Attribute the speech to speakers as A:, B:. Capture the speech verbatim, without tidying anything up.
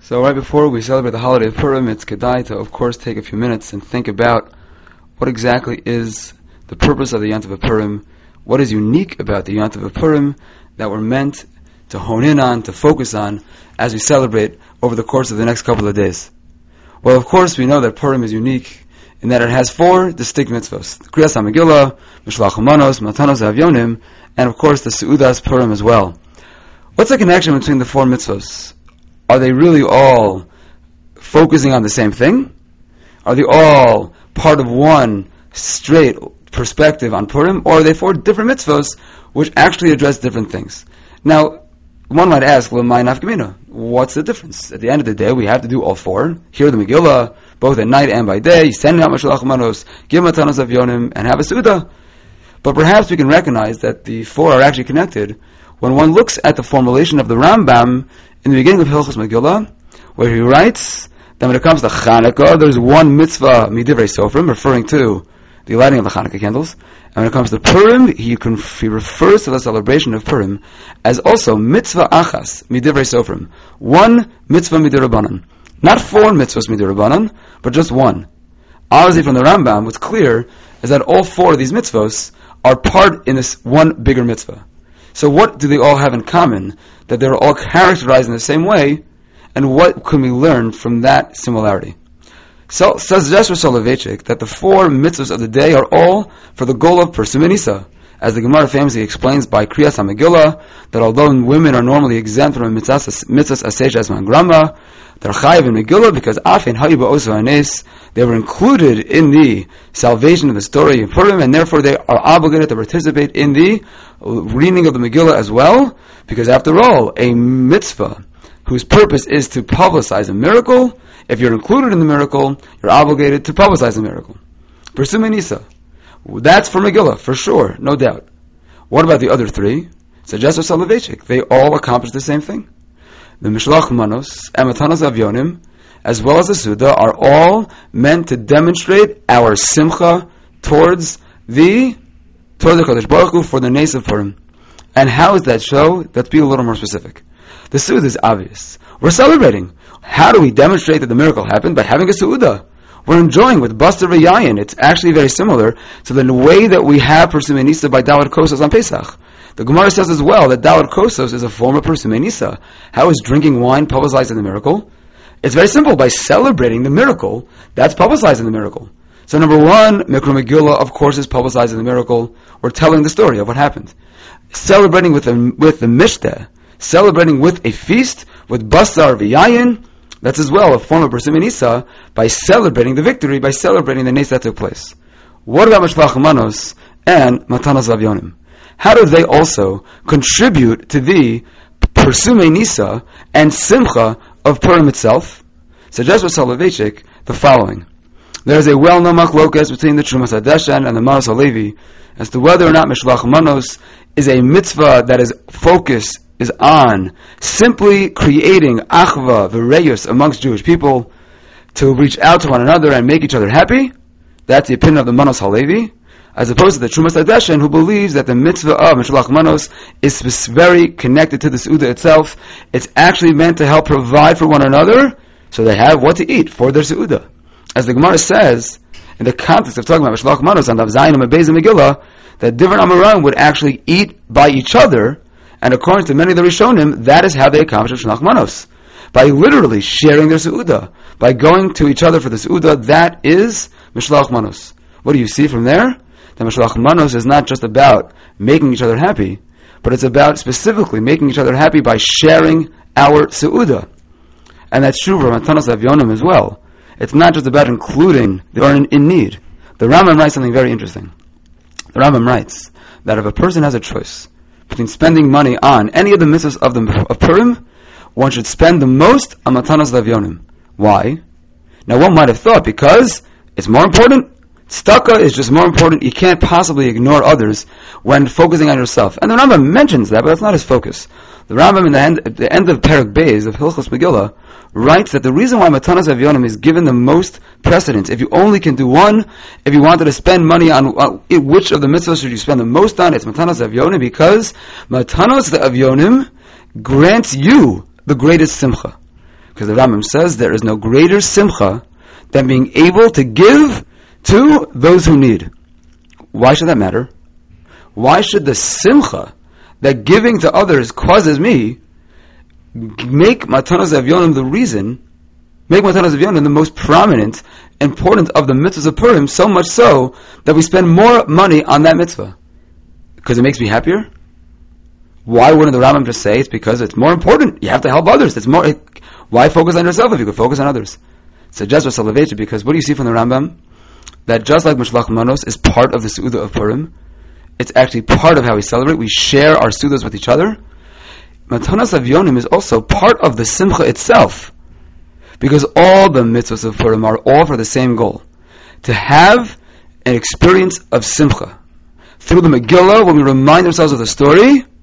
A: So right before we celebrate the holiday of Purim, it's kedai to, of course, take a few minutes and think about what exactly is the purpose of the Yontif of Purim, what is unique about the Yontif of Purim that we're meant to hone in on, to focus on, as we celebrate over the course of the next couple of days. Well, of course, we know that Purim is unique in that it has four distinct mitzvahs: the Kriyas HaMegillah, Mishloach Manos, Matanos Avyonim, and of course the Seudas Purim as well. What's the connection between the four mitzvahs? Are they really all focusing on the same thing? Are they all part of one straight perspective on Purim? Or are they four different mitzvahs which actually address different things? Now, one might ask, well, my nafkamina, what's the difference? At the end of the day, we have to do all four. Hear the Megillah, both at night and by day, send out Mashulach Manos, give Matanos Avyonim, and have a Suda. But perhaps we can recognize that the four are actually connected when one looks at the formulation of the Rambam in the beginning of Hilchos Megillah, where he writes that when it comes to Chanukah, there's one mitzvah, Midivrei Sofrim, referring to the lighting of the Chanukah candles. And when it comes to Purim, he, can, he refers to the celebration of Purim as also mitzvah achas, Midivrei Sofrim. One mitzvah midirabanan. Not four mitzvahs midirabanan, but just one. Obviously from the Rambam, what's clear is that all four of these mitzvahs are part in this one bigger mitzvah. So what do they all have in common? That they're all characterized in the same way, and what can we learn from that similarity? So, says Jesher Soloveitchik that the four mitzvahs of the day are all for the goal of Pursum Nisa, as the Gemara famously explains by Kriyas HaMegillah, that although women are normally exempt from mitzvahs aseh esman grama, they're chayav in Megillah because afin ha'iba osu hanes, they were included in the salvation of the story of Purim, and therefore they are obligated to participate in the reading of the Megillah as well, because after all, a mitzvah whose purpose is to publicize a miracle, if you're included in the miracle, you're obligated to publicize the miracle. Pursum Nisa. That's for Megillah, for sure, no doubt. What about the other three? Jesher Soloveitchik. They all accomplish the same thing. The Mishloach Manos and Matanos Avyonim, as well as the Suda, are all meant to demonstrate our simcha towards the towards the Kodesh Baruch Hu for the Nes of Purim. And how is that so? Let's be a little more specific. The Suda is obvious. We're celebrating. How do we demonstrate that the miracle happened? By having a Suda. We're enjoying with Basar V'Yayin. It's actually very similar to the way that we have Pursum Nisa by Daled Kosos on Pesach. The Gemara says as well that Daled Kosos is a form of Pursum Nisa. How is drinking wine publicizing the miracle? It's very simple. By celebrating the miracle, that's publicizing the miracle. So number one, Mikra Megillah, of course, is publicizing the miracle. We're telling the story of what happened. Celebrating with the, with the Mishteh, celebrating with a feast, with Basar V'Yayin, that's as well a form of Pursum Nisa by celebrating the victory, by celebrating the Nes that took place. What about Mishloach Manos and Matanos Avyonim? How do they also contribute to the Pursum Nisa and Simcha of Purim itself? So Jesher Soloveitchik, the following. There is a well-known machlokas between the Trumas HaDeshen and the Manos HaLevi as to whether or not Mishloach Manos is a mitzvah that is focus is on simply creating achva v'reyus amongst Jewish people to reach out to one another and make each other happy. That's the opinion of the Manos HaLevi, as opposed to the Trumas HaDeshen, who believes that the mitzvah of Mishloach Manos is very connected to the Seudah itself. It's actually meant to help provide for one another so they have what to eat for their Seudah. As the Gemara says, in the context of talking about Mishloach Manos and Daf Zayin and Beis Megillah, that different Amoraim would actually eat by each other, and according to many of the Rishonim, that is how they accomplish Mishloach Manos. By literally sharing their Seudah, by going to each other for the Seudah, that is Mishloach Manos. What do you see from there? That Mishloach Manos is not just about making each other happy, but it's about specifically making each other happy by sharing our Seudah. And that's true for Matanos Avyonim as well. It's not just about including the one in need. The Rambam writes something very interesting. The Rambam writes that if a person has a choice between spending money on any of the mitzvahs of, the, of Purim, one should spend the most on Matanos Avyonim. Why? Now one might have thought because it's more important. Tzedakah is just more important. You can't possibly ignore others when focusing on yourself. And the Rambam mentions that, but that's not his focus. The Rambam in the end, at the end of Perek Beis of Hilchos Megillah writes that the reason why Matanos Avyonim is given the most precedence, if you only can do one, if you wanted to spend money on uh, which of the mitzvahs should you spend the most on, it's Matanos Avyonim, because Matanos Avyonim grants you the greatest simcha. Because the Rambam says there is no greater simcha than being able to give to those who need. Why should that matter? Why should the simcha that giving to others causes me make Matanos Avyonim the reason, make Matanos Avyonim the most prominent, important of the mitzvahs of Purim, so much so that we spend more money on that mitzvah? Because it makes me happier? Why wouldn't the Rambam just say it's because it's more important? You have to help others. It's more. It, why focus on yourself if you could focus on others? Suggests so Soloveitchik, because what do you see from the Rambam? That just like Mishloach Manos is part of the Su'udah of Purim, it's actually part of how we celebrate. We share our Su'udahs with each other. Matanos Avyonim is also part of the Simcha itself, because all the mitzvahs of Purim are all for the same goal: to have an experience of Simcha. Through the Megillah, when we remind ourselves of the story,